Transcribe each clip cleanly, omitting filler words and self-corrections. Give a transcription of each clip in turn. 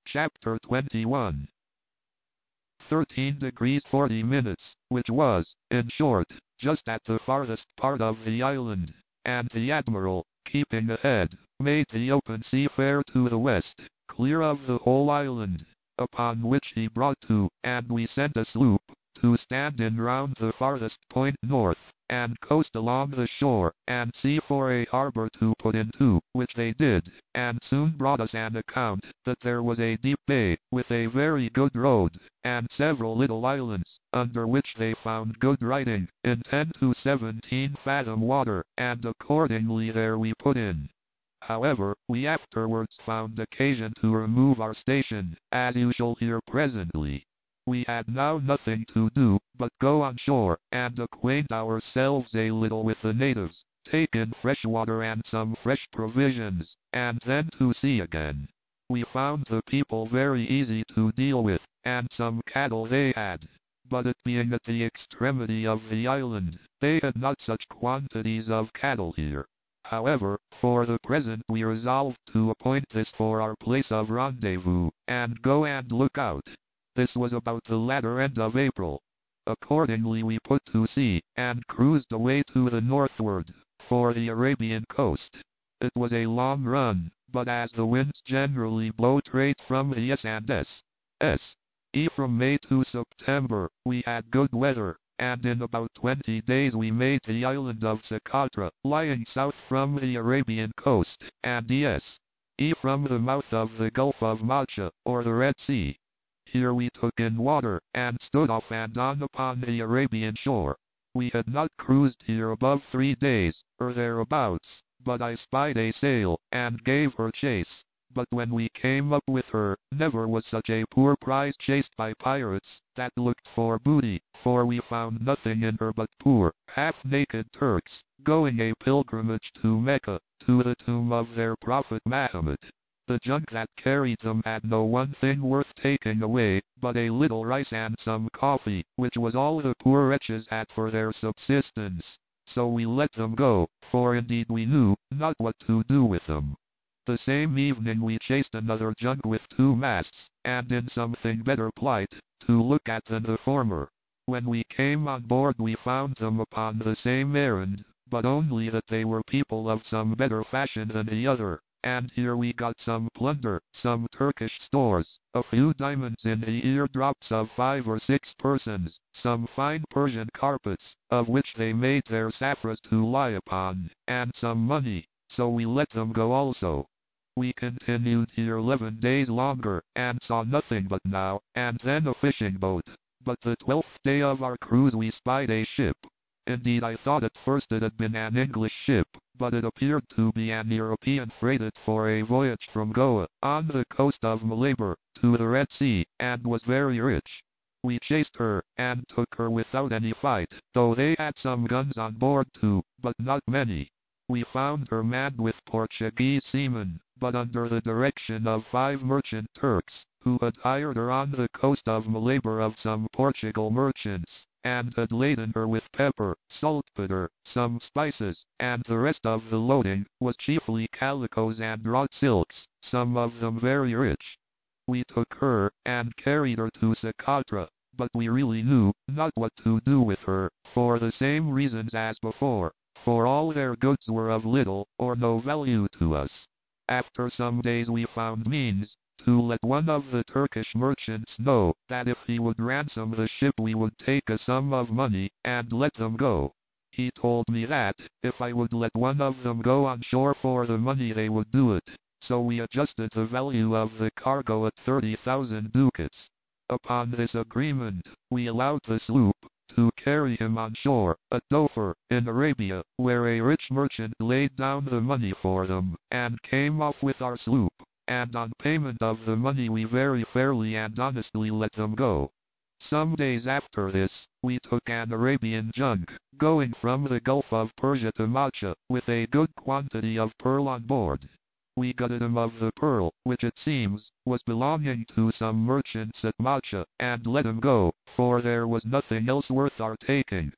Chapter 21. 13 degrees 40 minutes, which was, in short, just at the farthest part of the island, and the Admiral, keeping ahead, made the open sea fair to the west, clear of the whole island, upon which he brought to, and we sent a sloop, to stand in round the farthest point north, and coast along the shore, and see for a harbor to put into, which they did, and soon brought us an account, that there was a deep bay, with a very good road, and several little islands, under which they found good riding, in 10 to 17 fathom water, and accordingly there we put in. However, we afterwards found occasion to remove our station, as you shall hear presently. We had now nothing to do, but go on shore, and acquaint ourselves a little with the natives, take in fresh water and some fresh provisions, and then to sea again. We found the people very easy to deal with, and some cattle they had. But it being at the extremity of the island, they had not such quantities of cattle here. However, for the present we resolved to appoint this for our place of rendezvous, and go and look out. This was about the latter end of April. Accordingly we put to sea, and cruised away to the northward, for the Arabian coast. It was a long run, but as the winds generally blow straight from the S.E. from May to September, we had good weather, and in about 20 days we made the island of Socotra, lying south from the Arabian coast, and E.S.E. from the mouth of the Gulf of Macha, or the Red Sea. Here we took in water, and stood off and on upon the Arabian shore. We had not cruised here above 3 days, or thereabouts, but I spied a sail, and gave her chase. But when we came up with her, never was such a poor prize chased by pirates, that looked for booty, for we found nothing in her but poor, half-naked Turks, going a pilgrimage to Mecca, to the tomb of their prophet Mahomet. The junk that carried them had no one thing worth taking away, but a little rice and some coffee, which was all the poor wretches had for their subsistence. So we let them go, for indeed we knew not what to do with them. The same evening we chased another junk with 2 masts, and in something better plight, to look at than the former. When we came on board we found them upon the same errand, but only that they were people of some better fashion than the other. And here we got some plunder, some Turkish stores, a few diamonds in the eardrops of 5 or 6 persons, some fine Persian carpets, of which they made their saffras to lie upon, and some money, so we let them go also. We continued here 11 days longer, and saw nothing but now and then a fishing boat. But the 12th day of our cruise we spied a ship. Indeed I thought at first it had been an English ship, but it appeared to be an European freighted for a voyage from Goa, on the coast of Malabar, to the Red Sea, and was very rich. We chased her, and took her without any fight, though they had some guns on board too, but not many. We found her manned with Portuguese seamen, but under the direction of 5 merchant Turks, who had hired her on the coast of Malabar of some Portugal merchants, and had laden her with pepper, saltpeter, some spices, and the rest of the loading was chiefly calicoes and wrought silks, some of them very rich. We took her, and carried her to Socotra, but we really knew not what to do with her, for the same reasons as before, for all their goods were of little or no value to us. After some days we found means to let one of the Turkish merchants know that if he would ransom the ship we would take a sum of money, and let them go. He told me that, if I would let one of them go on shore for the money they would do it, so we adjusted the value of the cargo at 30,000 ducats. Upon this agreement, we allowed the sloop to carry him on shore, at Dover, in Arabia, where a rich merchant laid down the money for them, and came off with our sloop. And on payment of the money we very fairly and honestly let them go. Some days after this, we took an Arabian junk, going from the Gulf of Persia to Macha, with a good quantity of pearl on board. We gutted him of the pearl, which it seems, was belonging to some merchants at Macha, and let him go, for there was nothing else worth our taking.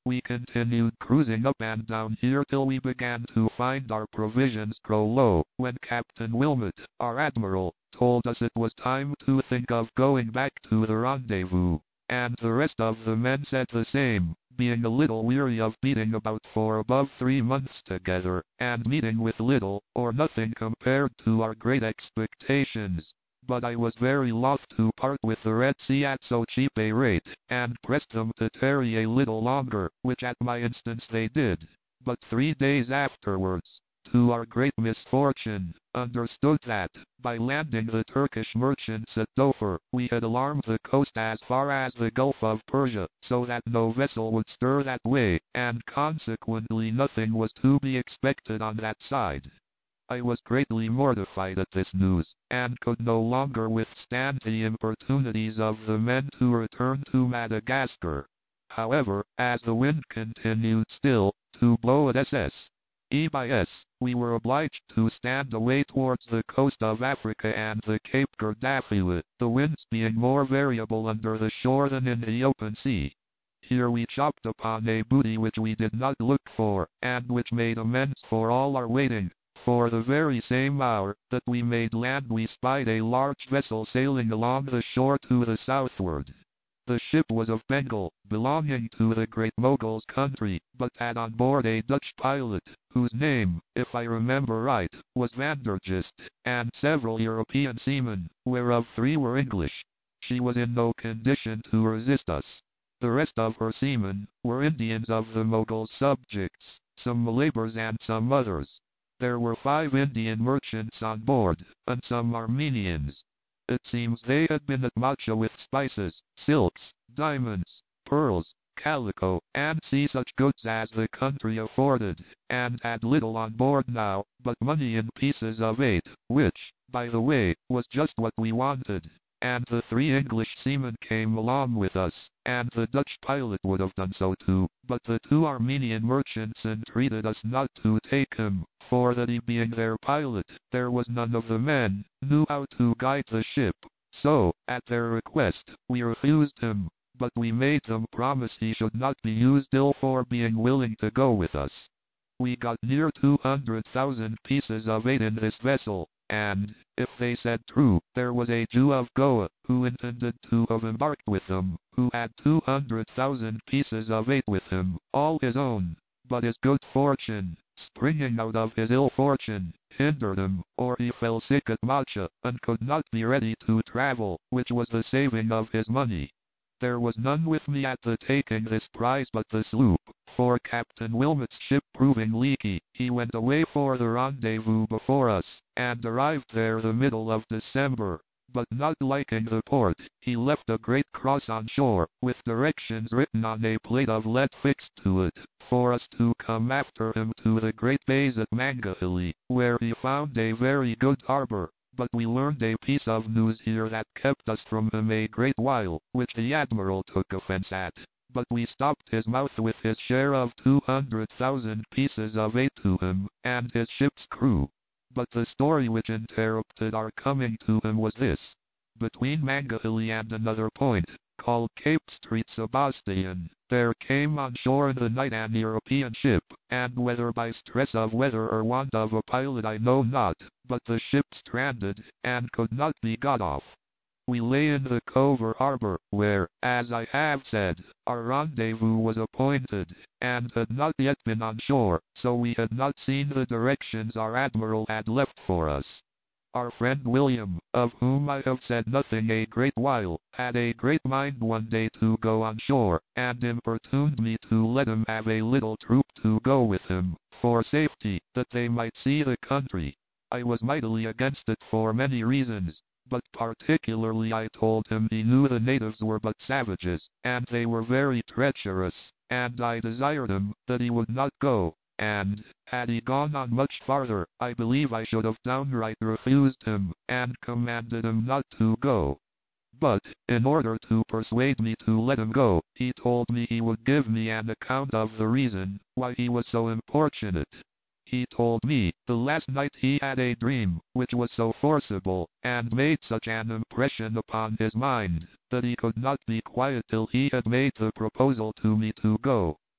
We continued cruising up and down here till we began to find our provisions grow low, when Captain Wilmot, our admiral, told us it was time to think of going back to the rendezvous, and the rest of the men said the same, being a little weary of beating about for above 3 months together, and meeting with little or nothing compared to our great expectations. But I was very loth to part with the Red Sea at so cheap a rate, and pressed them to tarry a little longer, which at my instance they did. But 3 days afterwards, to our great misfortune, understood that, by landing the Turkish merchants at Dover, we had alarmed the coast as far as the Gulf of Persia, so that no vessel would stir that way, and consequently nothing was to be expected on that side. I was greatly mortified at this news, and could no longer withstand the importunities of the men to return to Madagascar. However, as the wind continued still to blow at S.E. by S, we were obliged to stand away towards the coast of Africa and the Cape Guardafui, the winds being more variable under the shore than in the open sea. Here we chopped upon a booty which we did not look for, and which made amends for all our waiting. For the very same hour that we made land we spied a large vessel sailing along the shore to the southward. The ship was of Bengal, belonging to the Great Mogul's country, but had on board a Dutch pilot, whose name, if I remember right, was Vandergist, and several European seamen, whereof 3 were English. She was in no condition to resist us. The rest of her seamen were Indians of the Mogul's subjects, some Malaybars and some others. There were 5 Indian merchants on board, and some Armenians. It seems they had been at Macha with spices, silks, diamonds, pearls, calico, and such goods as the country afforded, and had little on board now, but money in pieces of 8, which, by the way, was just what we wanted. And the 3 English seamen came along with us, and the Dutch pilot would have done so too, but the 2 Armenian merchants entreated us not to take him, for that he being their pilot, there was none of the men knew how to guide the ship. So, at their request, we refused him, but we made them promise he should not be used ill for being willing to go with us. We got near 200,000 pieces of 8 in this vessel, and, if they said true, there was a Jew of Goa, who intended to have embarked with them, who had 200,000 pieces of 8 with him, all his own. But his good fortune, springing out of his ill fortune, hindered him, or he fell sick at Macha, and could not be ready to travel, which was the saving of his money. There was none with me at the taking this prize but the sloop, for Captain Wilmot's ship proving leaky, he went away for the rendezvous before us, and arrived there the middle of December. But not liking the port, he left a great cross on shore, with directions written on a plate of lead fixed to it, for us to come after him to the great bays at Mangahelly, where he found a very good harbor. But we learned a piece of news here that kept us from him a great while, which the Admiral took offense at. But we stopped his mouth with his share of 200,000 pieces of 8 to him, and his ship's crew. But the story which interrupted our coming to him was this. Between Mangahelly and another point, called Cape Street Sebastian, there came on shore in the night an European ship, and whether by stress of weather or want of a pilot I know not, but the ship stranded, and could not be got off. We lay in the cove or harbor, where, as I have said, our rendezvous was appointed, and had not yet been on shore, so we had not seen the directions our admiral had left for us. Our friend William, of whom I have said nothing a great while, had a great mind one day to go on shore, and importuned me to let him have a little troop to go with him, for safety, that they might see the country. I was mightily against it for many reasons, but particularly I told him he knew the natives were but savages, and they were very treacherous, and I desired him that he would not go, and, had he gone on much farther, I believe I should have downright refused him, and commanded him not to go. But, in order to persuade me to let him go, he told me he would give me an account of the reason why he was so importunate. He told me, the last night he had a dream, which was so forcible, and made such an impression upon his mind, that he could not be quiet till he had made the proposal to me to go,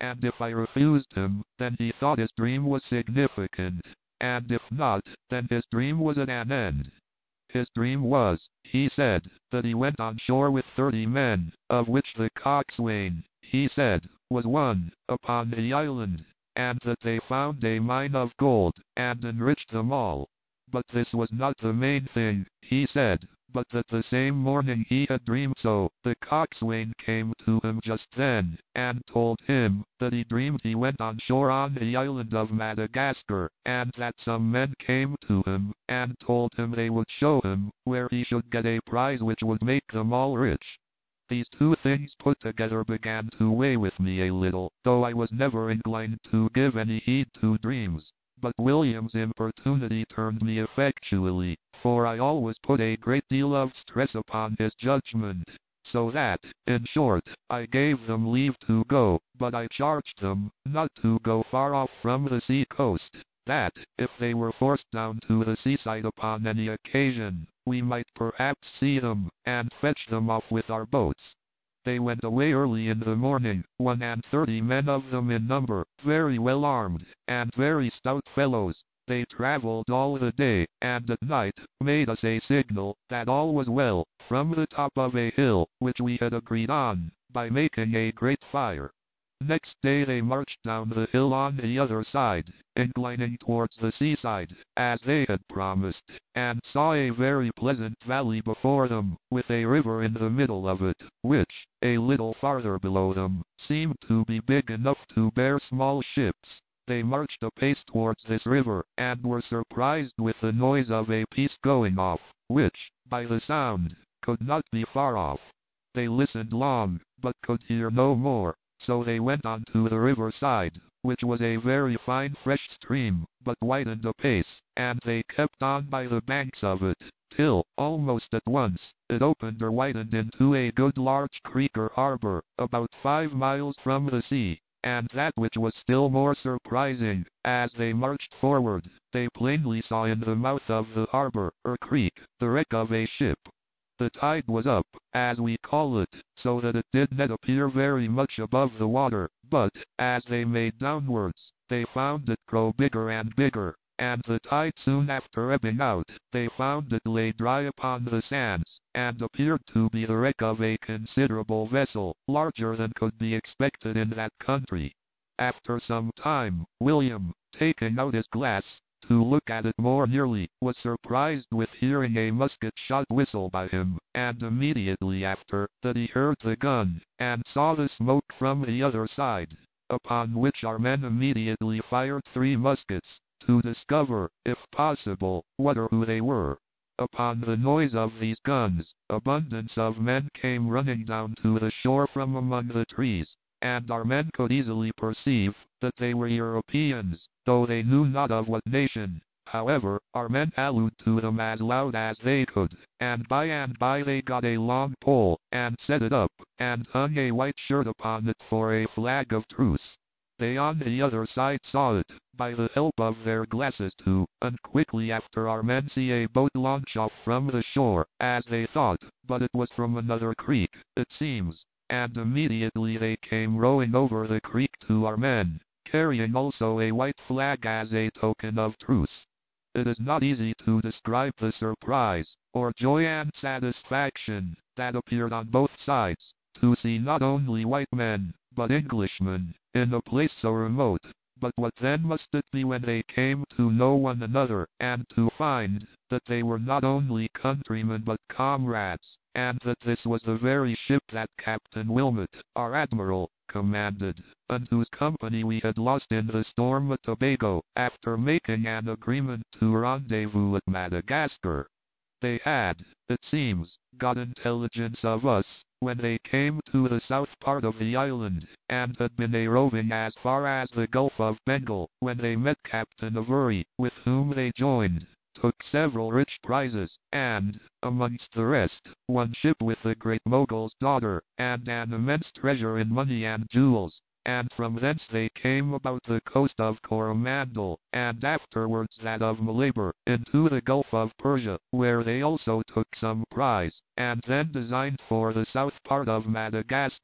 and if I refused him, then he thought his dream was significant, and if not, then his dream was at an end. His dream was, he said, that he went on shore with 30 men, of which the coxswain, he said, was one, upon the island, and that they found a mine of gold, and enriched them all. But this was not the main thing, he said, but that the same morning he had dreamed so. The coxswain came to him just then, and told him that he dreamed he went on shore on the island of Madagascar, and that some men came to him, and told him they would show him where he should get a prize which would make them all rich. These two things put together began to weigh with me a little, though I was never inclined to give any heed to dreams. But William's importunity turned me effectually, for I always put a great deal of stress upon his judgment, so that, in short, I gave them leave to go, but I charged them not to go far off from the sea coast, that, if they were forced down to the seaside upon any occasion, we might perhaps see them, and fetch them off with our boats. They went away early in the morning, 31 men of them in number, very well armed, and very stout fellows. They travelled all the day, and at night made us a signal that all was well, from the top of a hill, which we had agreed on, by making a great fire. Next day they marched down the hill on the other side, inclining towards the seaside, as they had promised, and saw a very pleasant valley before them, with a river in the middle of it, which, a little farther below them, seemed to be big enough to bear small ships. They marched apace towards this river, and were surprised with the noise of a piece going off, which, by the sound, could not be far off. They listened long, but could hear no more. So they went on to the river side, which was a very fine fresh stream, but widened apace, and they kept on by the banks of it, till, almost at once, it opened or widened into a good large creek or harbor, about 5 miles from the sea. And that which was still more surprising, as they marched forward, they plainly saw in the mouth of the harbor, or creek, the wreck of a ship. The tide was up, as we call it, so that it did not appear very much above the water, but, as they made downwards, they found it grow bigger and bigger, and the tide soon after ebbing out, they found it lay dry upon the sands, and appeared to be the wreck of a considerable vessel, larger than could be expected in that country. After some time, William, taking out his glass, to look at it more nearly, was surprised with hearing a musket-shot whistle by him, and immediately after that he heard the gun, and saw the smoke from the other side, upon which our men immediately fired 3 muskets, to discover, if possible, what or who they were. Upon the noise of these guns, abundance of men came running down to the shore from among the trees, and our men could easily perceive that they were Europeans, though they knew not of what nation. However, our men hallooed to them as loud as they could, and by they got a long pole, and set it up, and hung a white shirt upon it for a flag of truce. They on the other side saw it, by the help of their glasses too, and quickly after our men see a boat launch off from the shore, as they thought, but it was from another creek, it seems, and immediately they came rowing over the creek to our men, carrying also a white flag as a token of truce. It is not easy to describe the surprise, or joy and satisfaction, that appeared on both sides, to see not only white men, but Englishmen, in a place so remote. But what then must it be when they came to know one another, and to find that they were not only countrymen but comrades, and that this was the very ship that Captain Wilmot, our admiral, commanded, and whose company we had lost in the storm at Tobago, after making an agreement to rendezvous at Madagascar. They had, it seems, got intelligence of us, when they came to the south part of the island, and had been a-roving as far as the Gulf of Bengal, when they met Captain Avery, with whom they joined, took several rich prizes, and, amongst the rest, one ship with the Great Mogul's daughter, and an immense treasure in money and jewels. And from thence they came about the coast of Coromandel, and afterwards that of Malabar, into the Gulf of Persia, where they also took some prize, and then designed for the south part of Madagascar.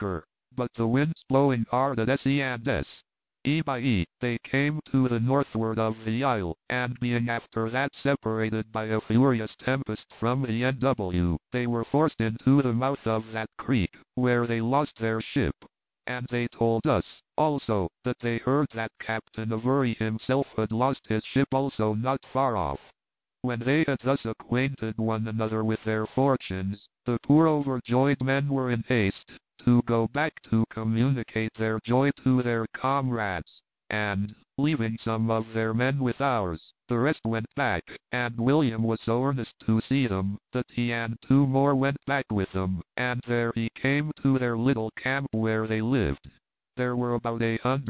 but the winds blowing hard at sea and E by E, they came to the northward of the isle, and being after that separated by a furious tempest from the NW, they were forced into the mouth of that creek, where they lost their ship. And they told us, also, that they heard that Captain Avery himself had lost his ship also not far off. When they had thus acquainted one another with their fortunes, the poor overjoyed men were in haste to go back to communicate their joy to their comrades, and, leaving some of their men with ours, the rest went back, and William was so earnest to see them, that he and 2 more went back with them, and there he came to their little camp where they lived. There were about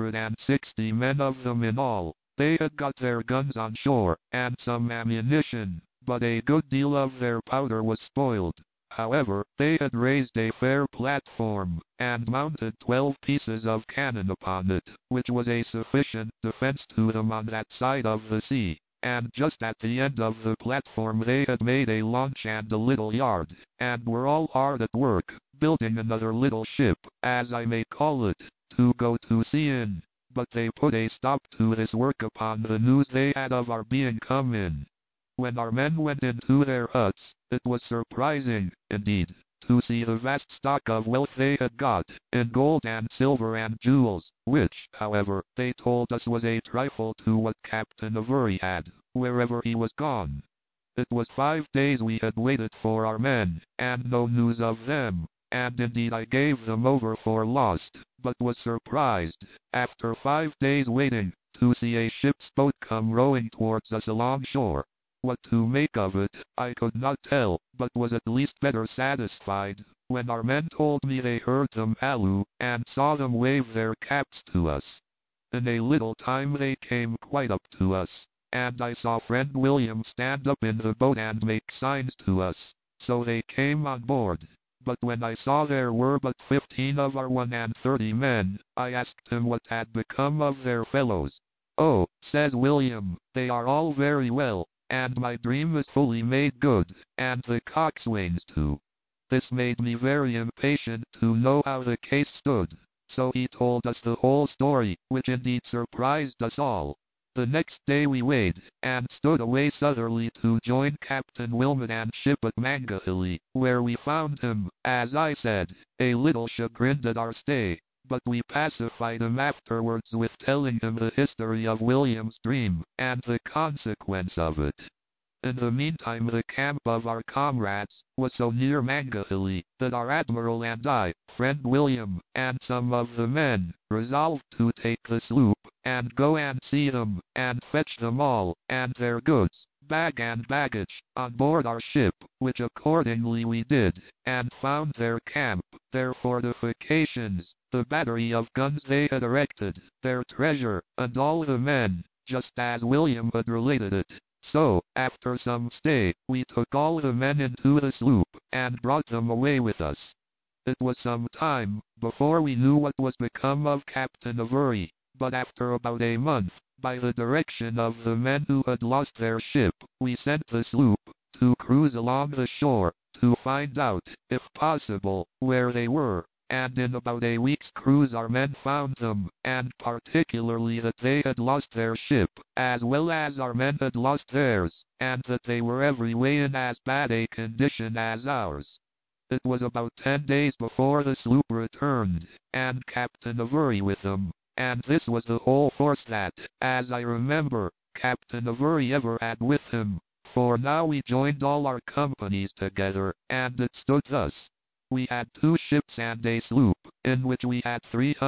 160 men of them in all. They had got their guns on shore, and some ammunition, but a good deal of their powder was spoiled. However, they had raised a fair platform, and mounted 12 pieces of cannon upon it, which was a sufficient defense to them on that side of the sea. And just at the end of the platform they had made a launch and a little yard, and were all hard at work, building another little ship, as I may call it, to go to sea in. But they put a stop to this work upon the news they had of our being come in. When our men went into their huts, it was surprising, indeed, to see the vast stock of wealth they had got, in gold and silver and jewels, which, however, they told us was a trifle to what Captain Avery had, wherever he was gone. It was 5 days we had waited for our men, and no news of them, and indeed I gave them over for lost, but was surprised, after 5 days waiting, to see a ship's boat come rowing towards us along shore. What to make of it, I could not tell, but was at least better satisfied, when our men told me they heard them halloo, and saw them wave their caps to us. In a little time they came quite up to us, and I saw friend William stand up in the boat and make signs to us, so they came on board. But when I saw there were but 15 of our 31 men, I asked him what had become of their fellows. Oh, says William, they are all very well, and my dream is fully made good, and the coxswains too. This made me very impatient to know how the case stood, so he told us the whole story, which indeed surprised us all. The next day we weighed, and stood away southerly to join Captain Wilmot and ship at Mangahilly, where we found him, as I said, a little chagrined at our stay, but we pacified him afterwards with telling him the history of William's dream, and the consequence of it. In the meantime the camp of our comrades was so near Mangahilly that our admiral and I, friend William, and some of the men, resolved to take the sloop, and go and see them, and fetch them all, and their goods, bag and baggage, on board our ship, which accordingly we did, and found their camp, their fortifications, the battery of guns they had erected, their treasure, and all the men, just as William had related it. So, after some stay, we took all the men into the sloop, and brought them away with us. It was some time before we knew what was become of Captain Avery, but after about a month, by the direction of the men who had lost their ship, we sent the sloop to cruise along the shore, to find out, if possible, where they were. And in about a week's cruise our men found them, and particularly that they had lost their ship, as well as our men had lost theirs, and that they were every way in as bad a condition as ours. It was about 10 days before the sloop returned, and Captain Avery with them, and this was the whole force that, as I remember, Captain Avery ever had with him, for now we joined all our companies together, and it stood thus. We had 2 ships and a sloop, in which we had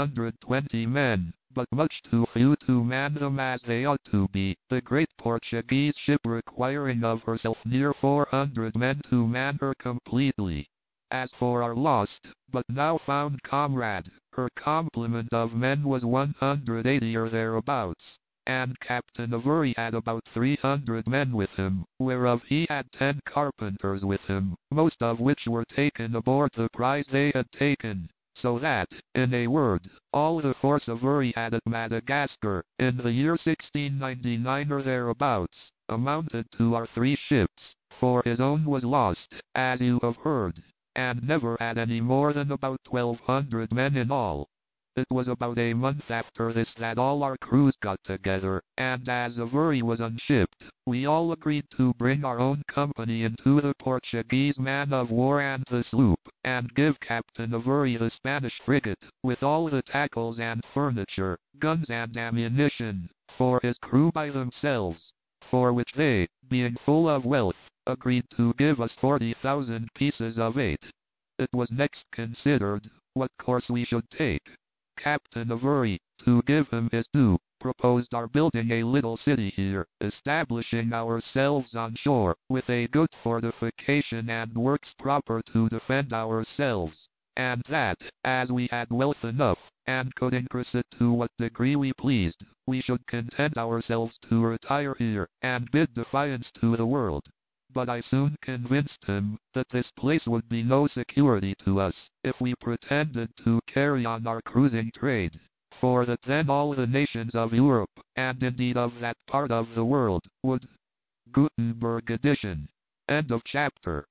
320 men, but much too few to man them as they ought to be, the great Portuguese ship requiring of herself near 400 men to man her completely. As for our lost, but now found comrade, her complement of men was 180 or thereabouts, and Captain Avery had about 300 men with him, whereof he had 10 carpenters with him, most of which were taken aboard the prize they had taken, so that, in a word, all the force Avery had at Madagascar, in the year 1699 or thereabouts, amounted to our 3 ships, for his own was lost, as you have heard, and never had any more than about 1,200 men in all. It was about a month after this that all our crews got together, and as Avery was unshipped, we all agreed to bring our own company into the Portuguese man-of-war and the sloop, and give Captain Avery the Spanish frigate, with all the tackles and furniture, guns and ammunition, for his crew by themselves, for which they, being full of wealth, agreed to give us 40,000 pieces of eight. It was next considered what course we should take. Captain Avery, to give him his due, proposed our building a little city here, establishing ourselves on shore, with a good fortification and works proper to defend ourselves, and that, as we had wealth enough, and could increase it to what degree we pleased, we should content ourselves to retire here, and bid defiance to the world. But I soon convinced him that this place would be no security to us, if we pretended to carry on our cruising trade, for that then all the nations of Europe, and indeed of that part of the world, would. Gutenberg edition. End of chapter.